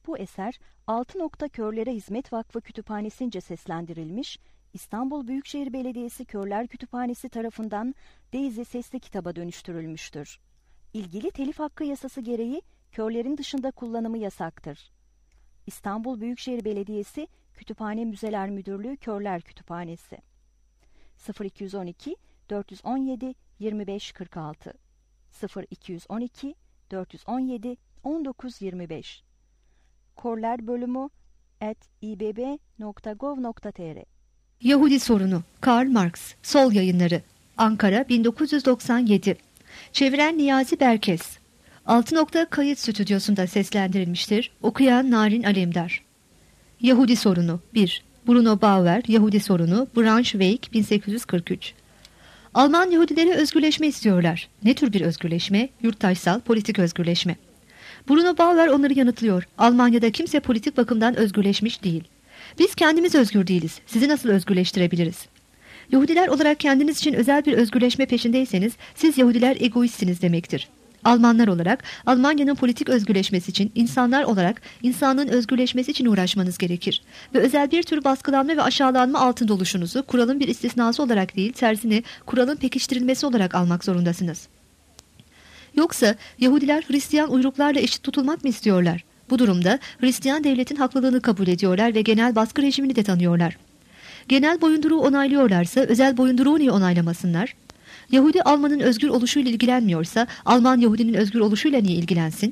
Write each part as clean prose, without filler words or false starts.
Bu eser Altı Nokta Körlere Hizmet Vakfı Kütüphanesi'nce seslendirilmiş, İstanbul Büyükşehir Belediyesi Körler Kütüphanesi tarafından Daisy sesli kitaba dönüştürülmüştür. İlgili telif hakkı yasası gereği körlerin dışında kullanımı yasaktır. İstanbul Büyükşehir Belediyesi Kütüphane Müzeler Müdürlüğü Körler Kütüphanesi 0212 417 2546 0212 417 1925 korlerbölümü@ibb.gov.tr Yahudi Sorunu, Karl Marx, Sol Yayınları, Ankara 1997. Çeviren Niyazi Berkes. Altı Nokta Kayıt Stüdyosu'nda seslendirilmiştir. Okuyan Narin Alemdar. Yahudi Sorunu 1. Bruno Bauer, Yahudi Sorunu, Braunschweig 1843. Alman Yahudileri özgürleşme istiyorlar. Ne tür bir özgürleşme? Yurttaşsal, politik özgürleşme. Bruno Bauer onları yanıtlıyor. Almanya'da kimse politik bakımdan özgürleşmiş değil. Biz kendimiz özgür değiliz. Sizi nasıl özgürleştirebiliriz? Yahudiler olarak kendiniz için özel bir özgürleşme peşindeyseniz siz Yahudiler egoistsiniz demektir. Almanlar olarak Almanya'nın politik özgürleşmesi için, insanlar olarak insanlığın özgürleşmesi için uğraşmanız gerekir. Ve özel bir tür baskılanma ve aşağılanma altında oluşunuzu kuralın bir istisnası olarak değil, tersine kuralın pekiştirilmesi olarak almak zorundasınız. Yoksa Yahudiler Hristiyan uyruklarla eşit tutulmak mı istiyorlar? Bu durumda Hristiyan devletin haklılığını kabul ediyorlar ve genel baskı rejimini de tanıyorlar. Genel boyunduruğu onaylıyorlarsa özel boyunduruğu niye onaylamasınlar? Yahudi Alman'ın özgür oluşuyla ilgilenmiyorsa Alman Yahudinin özgür oluşuyla niye ilgilensin?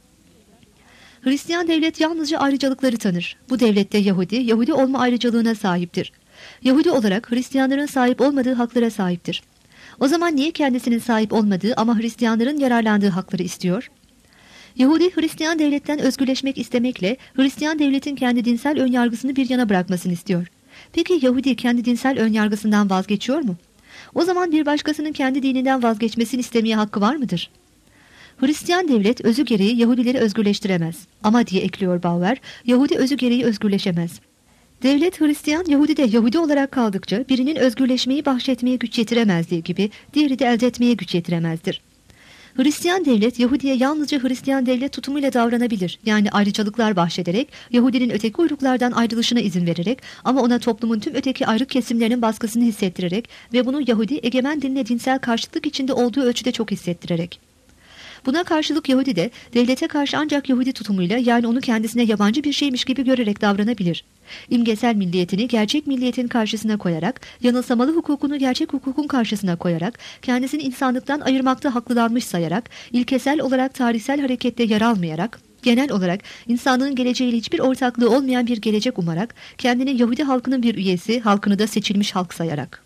Hristiyan devlet yalnızca ayrıcalıkları tanır. Bu devlette Yahudi olma ayrıcalığına sahiptir. Yahudi olarak Hristiyanların sahip olmadığı haklara sahiptir. O zaman niye kendisinin sahip olmadığı ama Hristiyanların yararlandığı hakları istiyor? Yahudi Hristiyan devletten özgürleşmek istemekle Hristiyan devletin kendi dinsel önyargısını bir yana bırakmasını istiyor. Peki Yahudi kendi dinsel önyargısından vazgeçiyor mu? O zaman bir başkasının kendi dininden vazgeçmesini istemeye hakkı var mıdır? Hristiyan devlet özü gereği Yahudileri özgürleştiremez. Ama diye ekliyor Bauer, Yahudi özü gereği özgürleşemez. Devlet Hristiyan, Yahudi de Yahudi olarak kaldıkça birinin özgürleşmeyi bahşetmeye güç yetiremezdiği gibi diğeri de elde etmeye güç yetiremezdir. Hristiyan devlet Yahudi'ye yalnızca Hristiyan devlet tutumuyla davranabilir. Yani ayrıcalıklar bahşederek, Yahudinin öteki uyruklardan ayrılışına izin vererek ama ona toplumun tüm öteki ayrık kesimlerinin baskısını hissettirerek ve bunu Yahudi egemen dinle dinsel karşıtlık içinde olduğu ölçüde çok hissettirerek. Buna karşılık Yahudi de devlete karşı ancak Yahudi tutumuyla yani onu kendisine yabancı bir şeymiş gibi görerek davranabilir. İmgesel milliyetini gerçek milliyetin karşısına koyarak, yanılsamalı hukukunu gerçek hukukun karşısına koyarak, kendisini insanlıktan ayırmakta haklılanmış sayarak, ilkesel olarak tarihsel harekette yer almayarak, genel olarak insanlığın geleceğiyle hiçbir ortaklığı olmayan bir gelecek umarak, kendini Yahudi halkının bir üyesi, halkını da seçilmiş halk sayarak.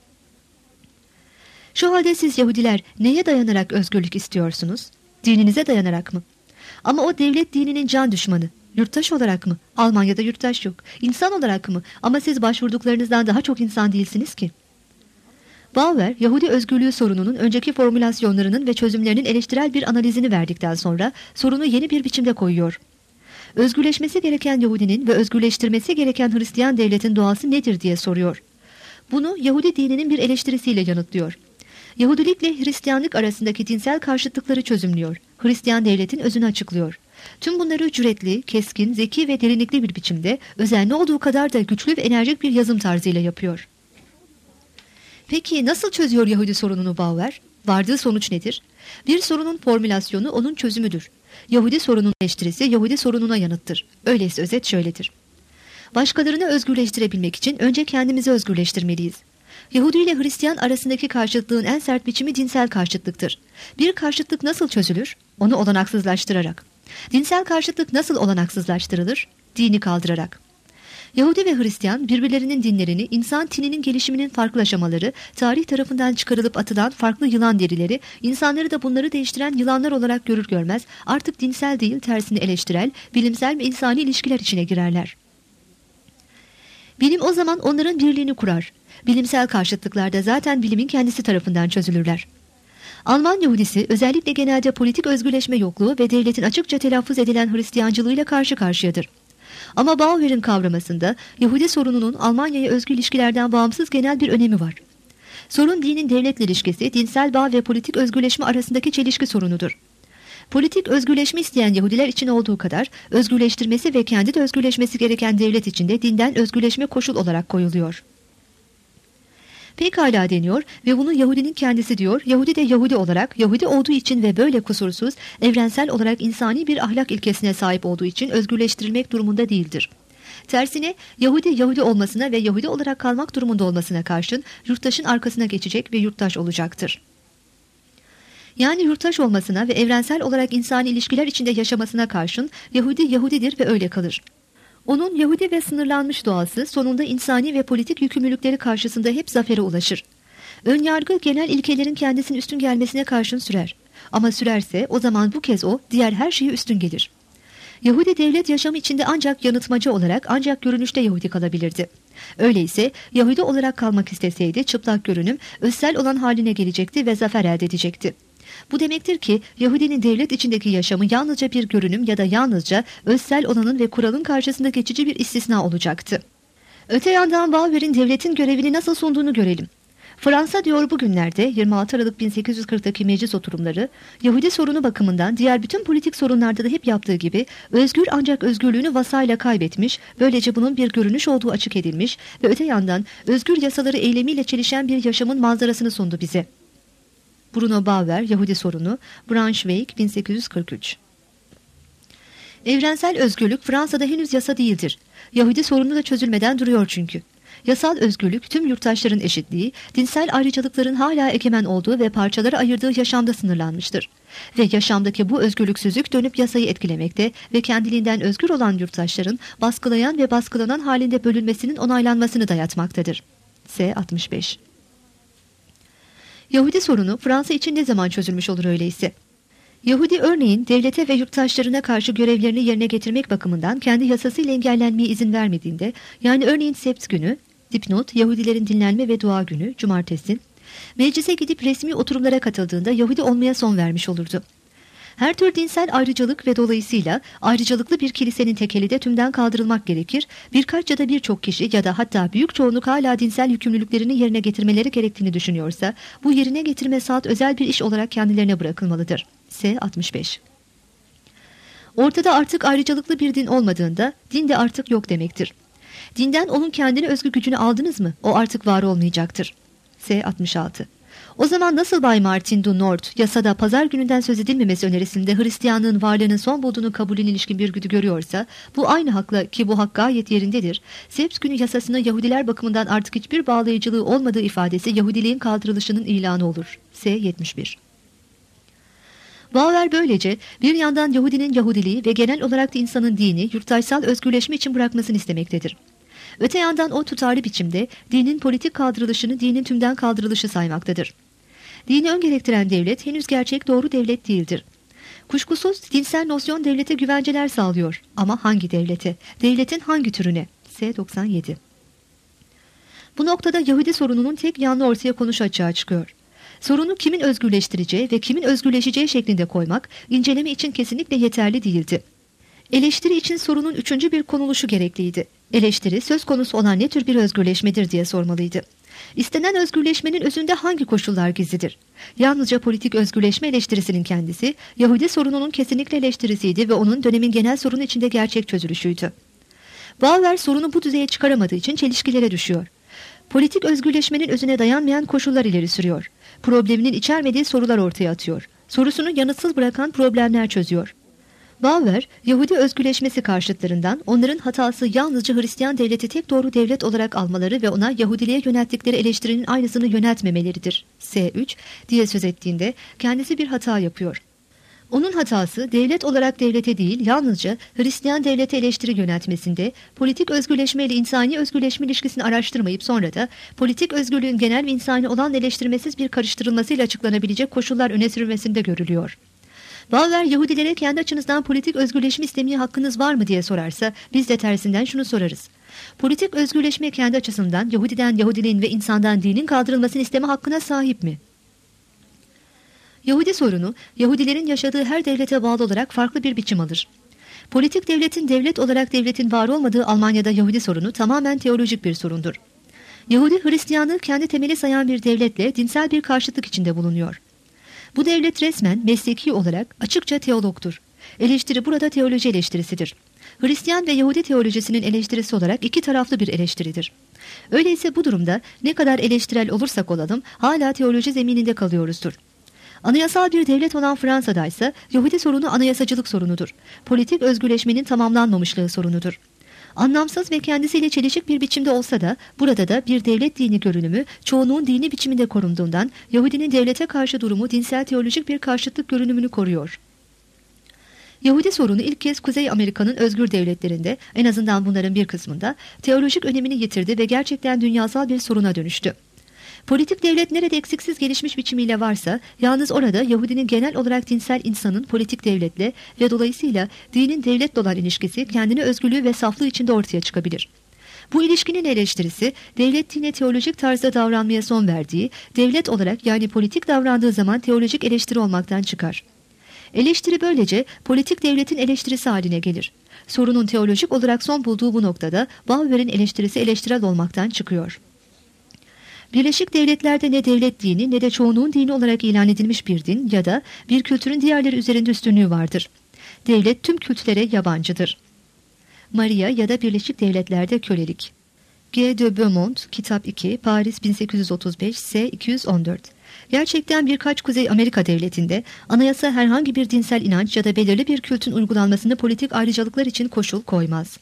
Şu halde siz Yahudiler neye dayanarak özgürlük istiyorsunuz? Dininize dayanarak mı? Ama o devlet dininin can düşmanı. Yurttaş olarak mı? Almanya'da yurttaş yok. İnsan olarak mı? Ama siz başvurduklarınızdan daha çok insan değilsiniz ki. Bauer, Yahudi özgürlüğü sorununun önceki formülasyonlarının ve çözümlerinin eleştirel bir analizini verdikten sonra sorunu yeni bir biçimde koyuyor. Özgürleşmesi gereken Yahudinin ve özgürleştirmesi gereken Hristiyan devletin doğası nedir diye soruyor. Bunu Yahudi dininin bir eleştirisiyle yanıtlıyor. Yahudilikle Hristiyanlık arasındaki dinsel karşıtlıkları çözümlüyor. Hristiyan devletin özünü açıklıyor. Tüm bunları cüretli, keskin, zeki ve derinlikli bir biçimde, özenli olduğu kadar da güçlü ve enerjik bir yazım tarzıyla yapıyor. Peki nasıl çözüyor Yahudi sorununu Bauer? Vardığı sonuç nedir? Bir sorunun formülasyonu onun çözümüdür. Yahudi sorunun eleştirisi Yahudi sorununa yanıttır. Öyleyse özet şöyledir. Başkalarını özgürleştirebilmek için önce kendimizi özgürleştirmeliyiz. Yahudi ile Hristiyan arasındaki karşıtlığın en sert biçimi dinsel karşıtlıktır. Bir karşıtlık nasıl çözülür? Onu olanaksızlaştırarak. Dinsel karşıtlık nasıl olanaksızlaştırılır? Dini kaldırarak. Yahudi ve Hristiyan birbirlerinin dinlerini, insan tininin gelişiminin farklı aşamaları, tarih tarafından çıkarılıp atılan farklı yılan derileri, insanları da bunları değiştiren yılanlar olarak görür görmez artık dinsel değil tersini eleştirel, bilimsel ve insani ilişkiler içine girerler. Bilim o zaman onların birliğini kurar. Bilimsel karşıtlıklar da zaten bilimin kendisi tarafından çözülürler. Alman Yahudisi özellikle genelde politik özgürleşme yokluğu ve devletin açıkça telaffuz edilen Hristiyancılığıyla karşı karşıyadır. Ama Bauer'in kavramasında Yahudi sorununun Almanya'ya özgü ilişkilerden bağımsız genel bir önemi var. Sorun dinin devletle ilişkisi, dinsel bağ ve politik özgürleşme arasındaki çelişki sorunudur. Politik özgürleşme isteyen Yahudiler için olduğu kadar özgürleştirmesi ve kendi de özgürleşmesi gereken devlet içinde dinden özgürleşme koşul olarak koyuluyor. Pekala deniyor ve bunu Yahudinin kendisi diyor. Yahudi de Yahudi olarak, Yahudi olduğu için ve böyle kusursuz, evrensel olarak insani bir ahlak ilkesine sahip olduğu için özgürleştirilmek durumunda değildir. Tersine Yahudi, Yahudi olmasına ve Yahudi olarak kalmak durumunda olmasına karşın yurttaşın arkasına geçecek ve yurttaş olacaktır. Yani yurttaş olmasına ve evrensel olarak insani ilişkiler içinde yaşamasına karşın Yahudi, Yahudidir ve öyle kalır. Onun Yahudi ve sınırlanmış doğası sonunda insani ve politik yükümlülükleri karşısında hep zafere ulaşır. Önyargı genel ilkelerin kendisinin üstün gelmesine karşın sürer. Ama sürerse o zaman bu kez o diğer her şeye üstün gelir. Yahudi devlet yaşamı içinde ancak yanıltmacı olarak ancak görünüşte Yahudi kalabilirdi. Öyleyse Yahudi olarak kalmak isteseydi çıplak görünüm özsel olan haline gelecekti ve zafer elde edecekti. Bu demektir ki Yahudinin devlet içindeki yaşamı yalnızca bir görünüm ya da yalnızca özsel olanın ve kuralın karşısında geçici bir istisna olacaktı. Öte yandan Bauer'in devletin görevini nasıl sunduğunu görelim. Fransa diyor bugünlerde 26 Aralık 1840'daki meclis oturumları Yahudi sorunu bakımından diğer bütün politik sorunlarda da hep yaptığı gibi özgür ancak özgürlüğünü vasayla kaybetmiş, böylece bunun bir görünüş olduğu açık edilmiş ve öte yandan özgür yasaları eylemiyle çelişen bir yaşamın manzarasını sundu bize. Bruno Bauer, Yahudi sorunu, Braunschweig, 1843. Evrensel özgürlük Fransa'da henüz yasa değildir. Yahudi sorunu da çözülmeden duruyor çünkü. Yasal özgürlük tüm yurttaşların eşitliği, dinsel ayrıcalıkların hala egemen olduğu ve parçalara ayırdığı yaşamda sınırlanmıştır. Ve yaşamdaki bu özgürlüksüzlük dönüp yasayı etkilemekte ve kendiliğinden özgür olan yurttaşların baskılayan ve baskılanan halinde bölünmesinin onaylanmasını dayatmaktadır. S. 65. Yahudi sorunu Fransa için ne zaman çözülmüş olur öyleyse? Yahudi örneğin devlete ve yurttaşlarına karşı görevlerini yerine getirmek bakımından kendi yasasıyla engellenmeye izin vermediğinde, yani örneğin Sebt günü, dipnot, Yahudilerin dinlenme ve dua günü, cumartesi, meclise gidip resmi oturumlara katıldığında Yahudi olmaya son vermiş olurdu. Her tür dinsel ayrıcalık ve dolayısıyla ayrıcalıklı bir kilisenin tekeli de tümden kaldırılmak gerekir, birkaç ya da birçok kişi ya da hatta büyük çoğunluk hala dinsel yükümlülüklerini yerine getirmeleri gerektiğini düşünüyorsa, bu yerine getirme saat özel bir iş olarak kendilerine bırakılmalıdır. S. 65. Ortada artık ayrıcalıklı bir din olmadığında, din de artık yok demektir. Dinden onun kendine özgü gücünü aldınız mı? O artık var olmayacaktır. S. 66. O zaman nasıl Bay Martin du Nord yasada pazar gününden söz edilmemesi önerisinde Hristiyanlığın varlığının son bulduğunu kabulüne ilişkin bir güdü görüyorsa, bu aynı hakla ki bu hak gayet yerindedir, Sebt günü yasasına Yahudiler bakımından artık hiçbir bağlayıcılığı olmadığı ifadesi Yahudiliğin kaldırılışının ilanı olur. S. 71. Bauer böylece bir yandan Yahudinin Yahudiliği ve genel olarak da insanın dini yurttaşsal özgürleşme için bırakmasını istemektedir. Öte yandan o tutarlı biçimde dinin politik kaldırılışını dinin tümden kaldırılışı saymaktadır. Dini ön gerektiren devlet henüz gerçek doğru devlet değildir. Kuşkusuz dinsel nosyon devlete güvenceler sağlıyor. Ama hangi devlete? Devletin hangi türüne? S. 97. Bu noktada Yahudi sorununun tek yanlı ortaya konuşu açığa çıkıyor. Sorunu kimin özgürleştireceği ve kimin özgürleşeceği şeklinde koymak inceleme için kesinlikle yeterli değildi. Eleştiri için sorunun üçüncü bir konuluşu gerekliydi. Eleştiri söz konusu olan ne tür bir özgürleşmedir diye sormalıydı. İstenen özgürleşmenin özünde hangi koşullar gizlidir? Yalnızca politik özgürleşme eleştirisinin kendisi, Yahudi sorununun kesinlikle eleştirisiydi ve onun dönemin genel sorunu içinde gerçek çözülüşüydü. Bauer sorunu bu düzeye çıkaramadığı için çelişkilere düşüyor. Politik özgürleşmenin özüne dayanmayan koşullar ileri sürüyor. Probleminin içermediği sorular ortaya atıyor. Sorusunu yanıtsız bırakan problemler çözüyor. Bauer, Yahudi özgürleşmesi karşıtlarından onların hatası yalnızca Hristiyan devleti tek doğru devlet olarak almaları ve ona Yahudiliğe yönelttikleri eleştirinin aynısını yöneltmemeleridir. S3 diye söz ettiğinde kendisi bir hata yapıyor. Onun hatası devlet olarak devlete değil yalnızca Hristiyan devlete eleştiri yöneltmesinde, politik özgürleşme ile insani özgürleşme ilişkisini araştırmayıp sonra da politik özgürlüğün genel ve insani olan eleştirmesiz bir karıştırılmasıyla açıklanabilecek koşullar öne sürülmesinde görülüyor. Bauer Yahudilere kendi açınızdan politik özgürleşme istemeye hakkınız var mı diye sorarsa biz de tersinden şunu sorarız. Politik özgürleşme kendi açısından Yahudiden Yahudiliğin ve insandan dinin kaldırılmasını isteme hakkına sahip mi? Yahudi sorunu Yahudilerin yaşadığı her devlete bağlı olarak farklı bir biçim alır. Politik devletin devlet olarak devletin var olmadığı Almanya'da Yahudi sorunu tamamen teolojik bir sorundur. Yahudi Hristiyanlığı kendi temeli sayan bir devletle dinsel bir karşıtlık içinde bulunuyor. Bu devlet resmen mesleki olarak açıkça teologtur. Eleştiri burada teoloji eleştirisidir. Hristiyan ve Yahudi teolojisinin eleştirisi olarak iki taraflı bir eleştiridir. Öyleyse bu durumda ne kadar eleştirel olursak olalım hala teoloji zemininde kalıyoruzdur. Anayasal bir devlet olan Fransa'da ise Yahudi sorunu anayasacılık sorunudur. Politik özgürleşmenin tamamlanmamışlığı sorunudur. Anlamsız ve kendisiyle çelişik bir biçimde olsa da burada da bir devlet dini görünümü çoğunluğun dini biçiminde korunduğundan Yahudinin devlete karşı durumu dinsel teolojik bir karşıtlık görünümünü koruyor. Yahudi sorunu ilk kez Kuzey Amerika'nın özgür devletlerinde, en azından bunların bir kısmında, teolojik önemini yitirdi ve gerçekten dünyasal bir soruna dönüştü. Politik devlet nerede eksiksiz gelişmiş biçimiyle varsa, yalnız orada Yahudinin genel olarak dinsel insanın politik devletle ve dolayısıyla dinin devletle olan ilişkisi kendine özgürlüğü ve saflığı içinde ortaya çıkabilir. Bu ilişkinin eleştirisi, devlet dine teolojik tarzda davranmaya son verdiği, devlet olarak yani politik davrandığı zaman teolojik eleştiri olmaktan çıkar. Eleştiri böylece politik devletin eleştirisi haline gelir. Sorunun teolojik olarak son bulduğu bu noktada Bauer'in eleştirisi eleştirel olmaktan çıkıyor. Birleşik Devletler'de ne devlet dini ne de çoğunluğun dini olarak ilan edilmiş bir din ya da bir kültürün diğerleri üzerinde üstünlüğü vardır. Devlet tüm kültürlere yabancıdır. Maria ya da Birleşik Devletler'de kölelik. G. de Beaumont, Kitap 2, Paris 1835, S. 214. Gerçekten birkaç Kuzey Amerika devletinde anayasa herhangi bir dinsel inanç ya da belirli bir kültün uygulanmasını politik ayrıcalıklar için koşul koymaz.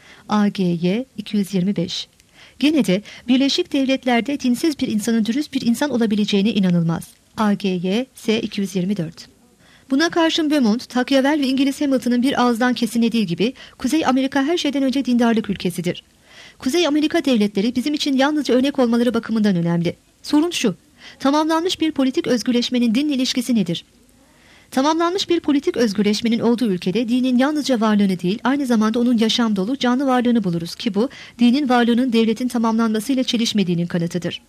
A.G.Y. 225. Gene de Birleşik Devletler'de dinsiz bir insanın dürüst bir insan olabileceğine inanılmaz. A.G.Y. S. 224. Buna karşın Beaumont, Tocqueville ve İngiliz Hamilton'ın bir ağızdan kesinlediği gibi Kuzey Amerika her şeyden önce dindarlık ülkesidir. Kuzey Amerika devletleri bizim için yalnızca örnek olmaları bakımından önemli. Sorun şu, tamamlanmış bir politik özgürleşmenin dinle ilişkisi nedir? Tamamlanmış bir politik özgürleşmenin olduğu ülkede dinin yalnızca varlığını değil, aynı zamanda onun yaşam dolu, canlı varlığını buluruz ki bu, dinin varlığının devletin tamamlanmasıyla çelişmediğinin kanıtıdır.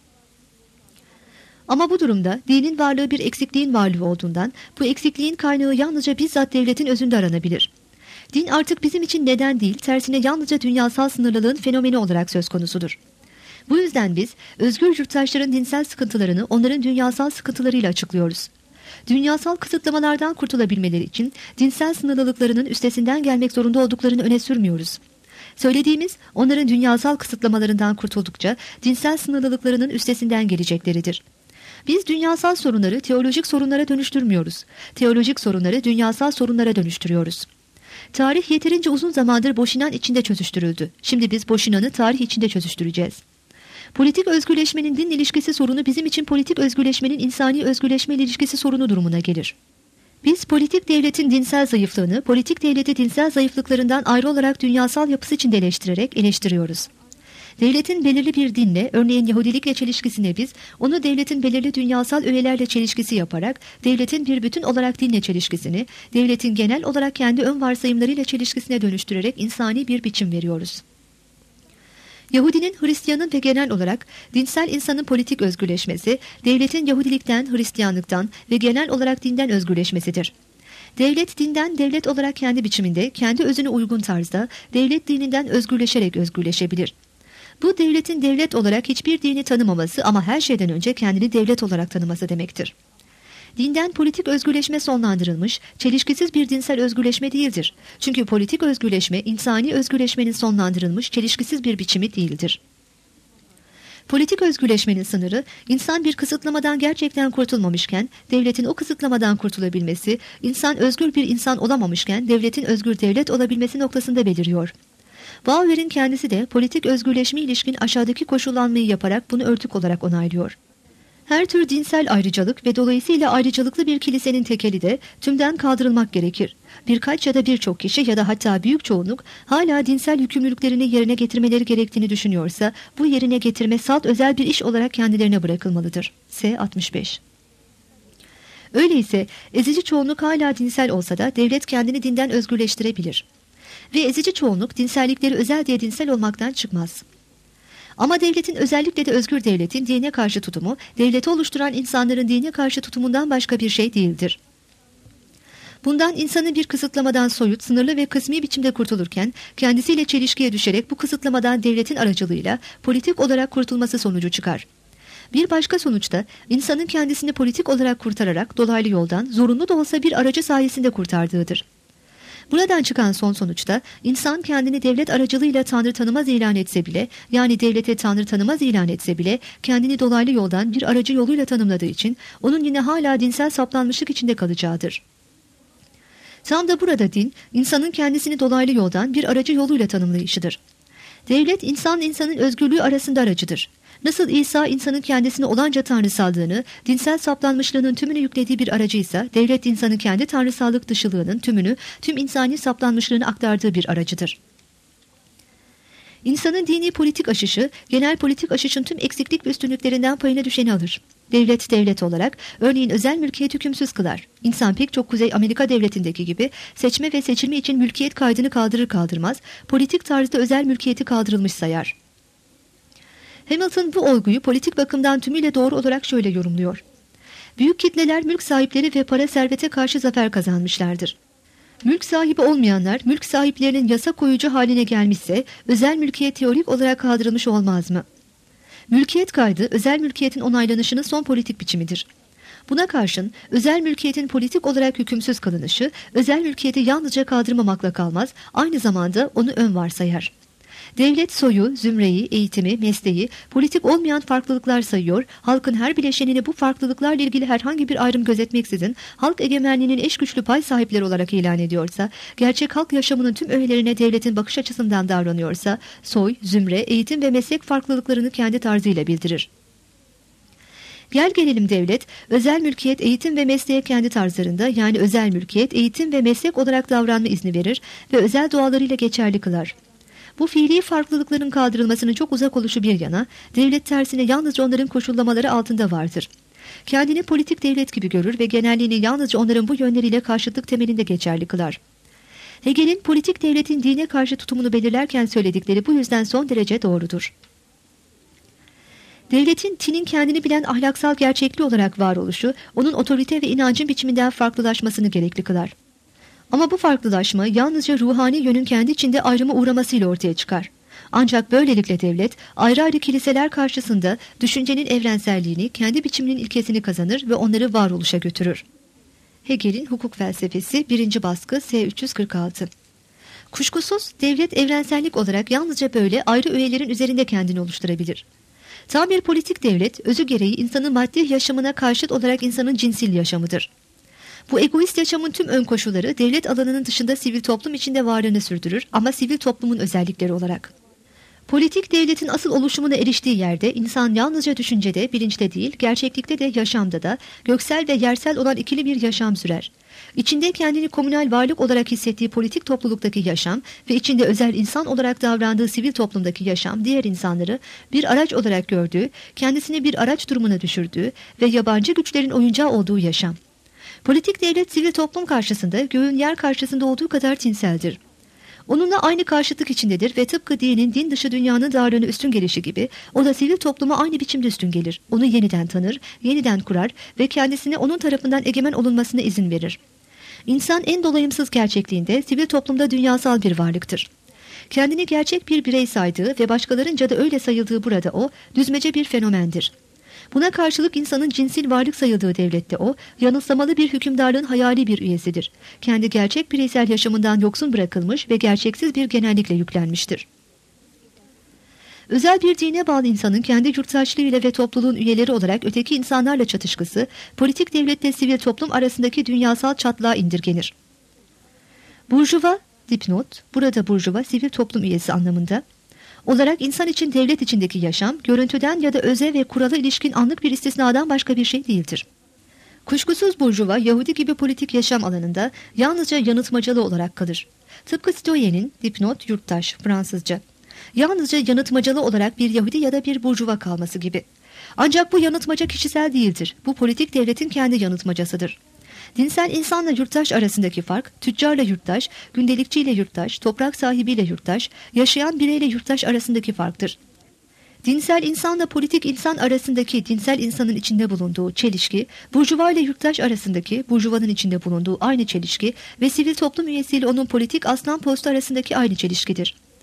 Ama bu durumda dinin varlığı bir eksikliğin varlığı olduğundan, bu eksikliğin kaynağı yalnızca bizzat devletin özünde aranabilir. Din artık bizim için neden değil, tersine yalnızca dünyasal sınırlılığın fenomeni olarak söz konusudur. Bu yüzden biz, özgür yurttaşların dinsel sıkıntılarını onların dünyasal sıkıntılarıyla açıklıyoruz. Dünyasal kısıtlamalardan kurtulabilmeleri için dinsel sınırlılıklarının üstesinden gelmek zorunda olduklarını öne sürmüyoruz. Söylediğimiz, onların dünyasal kısıtlamalarından kurtuldukça dinsel sınırlılıklarının üstesinden gelecekleridir. Biz dünyasal sorunları teolojik sorunlara dönüştürmüyoruz. Teolojik sorunları dünyasal sorunlara dönüştürüyoruz. Tarih yeterince uzun zamandır Boşinan içinde çözüştürüldü. Şimdi biz Boşinan'ı tarih içinde çözüştüreceğiz. Politik özgürleşmenin din ilişkisi sorunu bizim için politik özgürleşmenin insani özgürleşme ilişkisi sorunu durumuna gelir. Biz politik devletin dinsel zayıflığını, politik devleti dinsel zayıflıklarından ayrı olarak dünyasal yapısı içinde eleştiriyoruz. Devletin belirli bir dinle, örneğin Yahudilikle çelişkisine biz, onu devletin belirli dünyasal öğelerle çelişkisi yaparak, devletin bir bütün olarak dinle çelişkisini, devletin genel olarak kendi ön varsayımlarıyla çelişkisine dönüştürerek insani bir biçim veriyoruz. Yahudinin, Hristiyanın ve genel olarak dinsel insanın politik özgürleşmesi, devletin Yahudilikten, Hristiyanlıktan ve genel olarak dinden özgürleşmesidir. Devlet dinden devlet olarak kendi biçiminde, kendi özüne uygun tarzda, devlet dininden özgürleşerek özgürleşebilir. Bu devletin devlet olarak hiçbir dini tanımaması ama her şeyden önce kendini devlet olarak tanıması demektir. Dinden politik özgürleşme sonlandırılmış, çelişkisiz bir dinsel özgürleşme değildir. Çünkü politik özgürleşme, insani özgürleşmenin sonlandırılmış, çelişkisiz bir biçimi değildir. Politik özgürleşmenin sınırı, insan bir kısıtlamadan gerçekten kurtulmamışken, devletin o kısıtlamadan kurtulabilmesi, insan özgür bir insan olamamışken, devletin özgür devlet olabilmesi noktasında beliriyor. Bauer'in kendisi de politik özgürleşme ilişkin aşağıdaki koşullanmayı yaparak bunu örtük olarak onaylıyor. Her tür dinsel ayrıcalık ve dolayısıyla ayrıcalıklı bir kilisenin tekeli de tümden kaldırılmak gerekir. Birkaç ya da birçok kişi ya da hatta büyük çoğunluk hala dinsel yükümlülüklerini yerine getirmeleri gerektiğini düşünüyorsa, bu yerine getirme salt özel bir iş olarak kendilerine bırakılmalıdır. S. 65. Öyleyse ezici çoğunluk hala dinsel olsa da devlet kendini dinden özgürleştirebilir. Ve ezici çoğunluk dinsellikleri özel diye dinsel olmaktan çıkmaz. Ama devletin, özellikle de özgür devletin dine karşı tutumu, devleti oluşturan insanların dine karşı tutumundan başka bir şey değildir. Bundan insanın bir kısıtlamadan soyut, sınırlı ve kısmi biçimde kurtulurken, kendisiyle çelişkiye düşerek bu kısıtlamadan devletin aracılığıyla politik olarak kurtulması sonucu çıkar. Bir başka sonuçta insanın kendisini politik olarak kurtararak dolaylı yoldan zorunlu da olsa bir aracı sayesinde kurtardığıdır. Buradan çıkan son sonuçta insan kendini devlet aracılığıyla Tanrı tanımaz ilan etse bile, yani devlete Tanrı tanımaz ilan etse bile kendini dolaylı yoldan bir aracı yoluyla tanımladığı için onun yine hala dinsel saplanmışlık içinde kalacağıdır. Tam da burada din, insanın kendisini dolaylı yoldan bir aracı yoluyla tanımlayışıdır. Devlet insanın özgürlüğü arasında aracıdır. Nasıl İsa insanın kendisine olanca tanrısallığını, dinsel saplanmışlığının tümünü yüklediği bir aracıysa, devlet insanın kendi tanrısallık dışılığının tümünü, tüm insani saplanmışlığını aktardığı bir aracıdır. İnsanın dini politik aşışı, genel politik aşışın tüm eksiklik ve üstünlüklerinden payına düşeni alır. Devlet olarak, örneğin özel mülkiyet hükümsüz kılar. İnsan pek çok Kuzey Amerika devletindeki gibi seçme ve seçilme için mülkiyet kaydını kaldırır kaldırmaz, politik tarzda özel mülkiyeti kaldırılmış sayar. Hamilton bu olguyu politik bakımdan tümüyle doğru olarak şöyle yorumluyor. Büyük kitleler mülk sahipleri ve para servete karşı zafer kazanmışlardır. Mülk sahibi olmayanlar mülk sahiplerinin yasa koyucu haline gelmişse özel mülkiyet teorik olarak kaldırılmış olmaz mı? Mülkiyet kaydı özel mülkiyetin onaylanışının son politik biçimidir. Buna karşın özel mülkiyetin politik olarak hükümsüz kılınışı özel mülkiyeti yalnızca kaldırmamakla kalmaz, aynı zamanda onu ön varsayar. Devlet soyu, zümreyi, eğitimi, mesleği, politik olmayan farklılıklar sayıyor, halkın her bileşenini bu farklılıklarla ilgili herhangi bir ayrım gözetmeksizin halk egemenliğinin eş güçlü pay sahipleri olarak ilan ediyorsa, gerçek halk yaşamının tüm öğelerine devletin bakış açısından davranıyorsa, soy, zümre, eğitim ve meslek farklılıklarını kendi tarzıyla bildirir. Gel gelelim devlet, özel mülkiyet, eğitim ve mesleğe kendi tarzlarında, yani özel mülkiyet, eğitim ve meslek olarak davranma izni verir ve özel doğalarıyla geçerli kılar. Bu fiili farklılıkların kaldırılmasının çok uzak oluşu bir yana, devlet tersine yalnızca onların koşullamaları altında vardır. Kendini politik devlet gibi görür ve genelliğini yalnızca onların bu yönleriyle karşıtlık temelinde geçerli kılar. Hegel'in politik devletin dine karşı tutumunu belirlerken söyledikleri bu yüzden son derece doğrudur. Devletin tinin kendini bilen ahlaksal gerçekliği olarak varoluşu, onun otorite ve inancın biçiminden farklılaşmasını gerekli kılar. Ama bu farklılaşma yalnızca ruhani yönün kendi içinde ayrıma uğramasıyla ortaya çıkar. Ancak böylelikle devlet ayrı ayrı kiliseler karşısında düşüncenin evrenselliğini, kendi biçiminin ilkesini kazanır ve onları varoluşa götürür. Hegel'in Hukuk Felsefesi 1. baskı S. 346. Kuşkusuz devlet evrensellik olarak yalnızca böyle ayrı öğelerin üzerinde kendini oluşturabilir. Tam bir politik devlet özü gereği insanın maddi yaşamına karşıt olarak insanın cinsil yaşamıdır. Bu egoist yaşamın tüm ön koşulları devlet alanının dışında sivil toplum içinde varlığını sürdürür ama sivil toplumun özellikleri olarak. Politik devletin asıl oluşumuna eriştiği yerde insan yalnızca düşüncede, bilinçte değil, gerçeklikte de yaşamda da göksel ve yersel olan ikili bir yaşam sürer. İçinde kendini komünal varlık olarak hissettiği politik topluluktaki yaşam ve içinde özel insan olarak davrandığı sivil toplumdaki yaşam diğer insanları bir araç olarak gördüğü, kendisini bir araç durumuna düşürdüğü ve yabancı güçlerin oyuncağı olduğu yaşam. Politik devlet sivil toplum karşısında göğün yer karşısında olduğu kadar tinseldir. Onunla aynı karşıtlık içindedir ve tıpkı dinin din dışı dünyanın davranışına üstün gelişi gibi o da sivil topluma aynı biçimde üstün gelir. Onu yeniden tanır, yeniden kurar ve kendisine onun tarafından egemen olunmasına izin verir. İnsan en dolayımsız gerçekliğinde sivil toplumda dünyasal bir varlıktır. Kendini gerçek bir birey saydığı ve başkalarınca da öyle sayıldığı burada o, düzmece bir fenomendir. Buna karşılık insanın cinsil varlık sayıldığı devlette o, yanılsamalı bir hükümdarlığın hayali bir üyesidir. Kendi gerçek bireysel yaşamından yoksun bırakılmış ve gerçeksiz bir genellikle yüklenmiştir. Özel bir dine bağlı insanın kendi yurttaşlığıyla ve topluluğun üyeleri olarak öteki insanlarla çatışkısı, politik devletle sivil toplum arasındaki dünyasal çatlağa indirgenir. Burjuva, dipnot, burada burjuva sivil toplum üyesi anlamında, olarak insan için devlet içindeki yaşam, görüntüden ya da öze ve kurala ilişkin anlık bir istisnadan başka bir şey değildir. Kuşkusuz burjuva, Yahudi gibi politik yaşam alanında yalnızca yanıltmacalı olarak kalır. Tıpkı Stoyen'in, dipnot, yurttaş, Fransızca, yalnızca yanıltmacalı olarak bir Yahudi ya da bir burjuva kalması gibi. Ancak bu yanıltmaca kişisel değildir. Bu politik devletin kendi yanıltmacasıdır. Dinsel insanla yurttaş arasındaki fark, tüccarla yurttaş, gündelikçiyle yurttaş, toprak sahibiyle yurttaş, yaşayan bireyle yurttaş arasındaki farktır. Dinsel insanla politik insan arasındaki dinsel insanın içinde bulunduğu çelişki, burjuva ile yurttaş arasındaki burjuvanın içinde bulunduğu aynı çelişki ve sivil toplum üyesiyle onun politik aslan postu arasındaki aynı çelişkidir.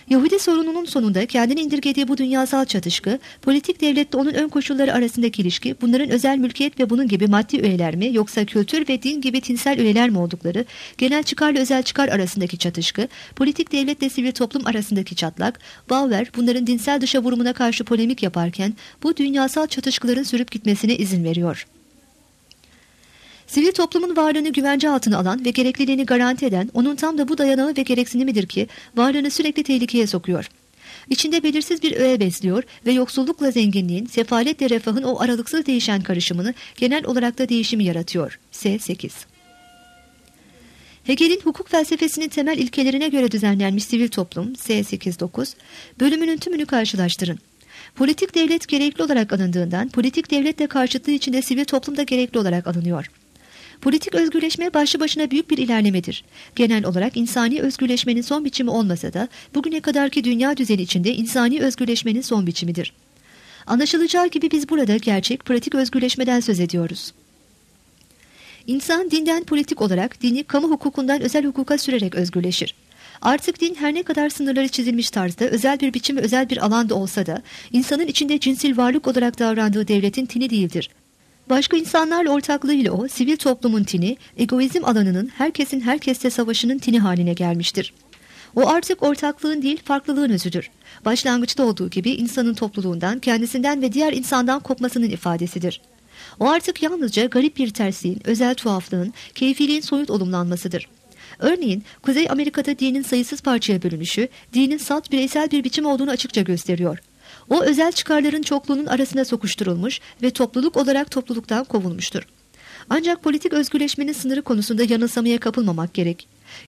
Yahudi sorununun sonunda kendini indirgediği bu dünyasal çatışkı, politik devlette onun ön koşulları arasındaki ilişki, bunların özel mülkiyet ve bunun gibi maddi öğeler mi, yoksa kültür ve din gibi tinsel öğeler mi oldukları, genel çıkarla özel çıkar arasındaki çatışkı, politik devletle sivil toplum arasındaki çatlak, Bauer bunların dinsel dışa vurumuna karşı polemik yaparken, bu dünyasal çatışkıların sürüp gitmesine izin veriyor. Sivil toplumun varlığını güvence altına alan ve gerekliliğini garanti eden, onun tam da bu dayanağı ve gereksinimidir ki varlığını sürekli tehlikeye sokuyor. İçinde belirsiz bir öğe besliyor ve yoksullukla zenginliğin, sefaletle refahın o aralıksız değişen karışımını, genel olarak da değişimi yaratıyor. S8. Hegel'in hukuk felsefesinin temel ilkelerine göre düzenlenmiş sivil toplum, S8-9, bölümünün tümünü karşılaştırın. Politik devlet gerekli olarak alındığından, politik devletle karşıtlığı içinde sivil toplum da gerekli olarak alınıyor. Politik özgürleşme başlı başına büyük bir ilerlemedir. Genel olarak insani özgürleşmenin son biçimi olmasa da bugüne kadarki dünya düzeni içinde insani özgürleşmenin son biçimidir. Anlaşılacağı gibi biz burada gerçek pratik özgürleşmeden söz ediyoruz. İnsan dinden politik olarak dini kamu hukukundan özel hukuka sürerek özgürleşir. Artık din her ne kadar sınırları çizilmiş tarzda özel bir biçim ve özel bir alanda olsa da insanın içinde cinsel varlık olarak davrandığı devletin tini değildir. Başka insanlarla ortaklığıyla o, sivil toplumun tini, egoizm alanının herkesin herkesle savaşının tini haline gelmiştir. O artık ortaklığın değil, farklılığın özüdür. Başlangıçta olduğu gibi insanın topluluğundan, kendisinden ve diğer insandan kopmasının ifadesidir. O artık yalnızca garip bir tersliğin, özel tuhaflığın, keyfiliğin soyut olumlanmasıdır. Örneğin, Kuzey Amerika'da dinin sayısız parçaya bölünüşü, dinin salt bireysel bir biçim olduğunu açıkça gösteriyor. O özel çıkarların çokluğunun arasına sokuşturulmuş ve topluluk olarak topluluktan kovulmuştur. Ancak politik özgürleşmenin sınırı konusunda yanılsamaya kapılmamak gerek.